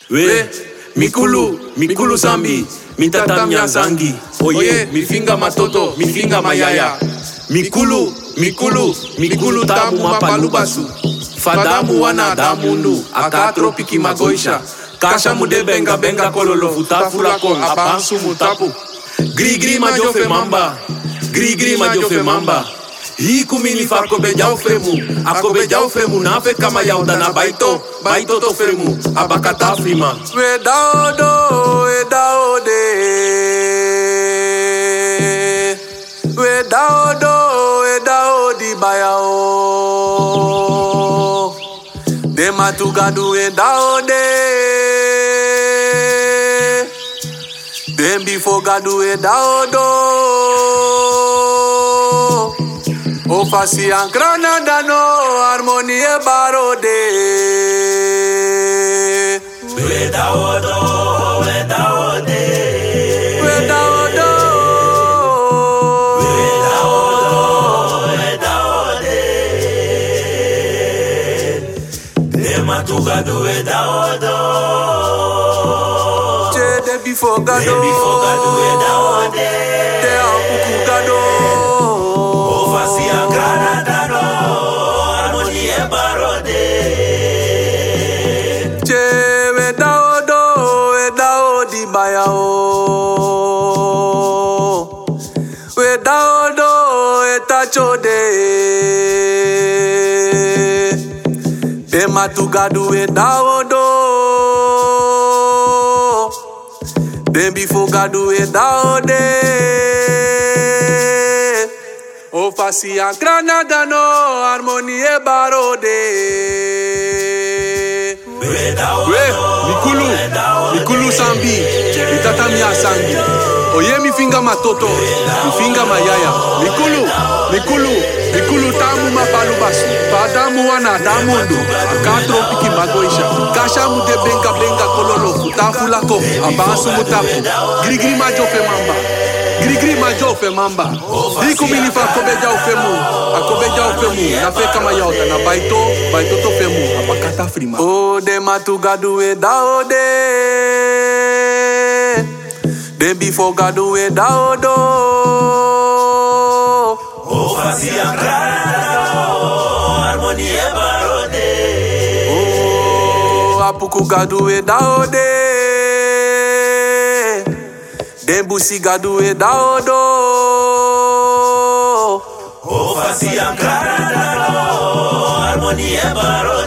We, mikulu zambi, mitata mnyazangi. Oye, mifinga matoto, mifinga mayaya. Mikulu tamu mapalubasu. Fadamu wana damundu, akatro piki magoisha. Kasha mude benga kololo futafula ko abansu mutapu. Gri majofe mamba. Hiku mini fa akobe jau femu na fe kama yauda na baito to femu abakata frima. We daode bayao de matugadu we daode dem before gadu we daodo o fasi ankrana dano harmonie barode We daode Matugadu we daodo. Che de before gado we daode. De ampuku gado. O fasi ankrana dano harmonie barode. Che we daodi bayao. We daodo etachode. De matugadu we daodo. Dem before gadu we daode. O fasi ankrana dano harmonie barode. We, Mikulu sambi, mitata mnyasangi. Oye mifinga matoto, mifinga mayaya. Mikulu tamu mapalubasu. Fadamu wana damundu, akatro piki magoisha. Kasha mude benga kololo futafula ko abansu mutapu. Gri majofe mamba. Hiku mini fa akobe jau femu na fe kama yauda na baito to femu abakata frima. O de matugadu we daode. Dem before gadu we daodo. O fasi ankrana harmonie barode. O apuku gadu we daode. Dem busi gadu we daodo. O fasi ankrana harmonie barode.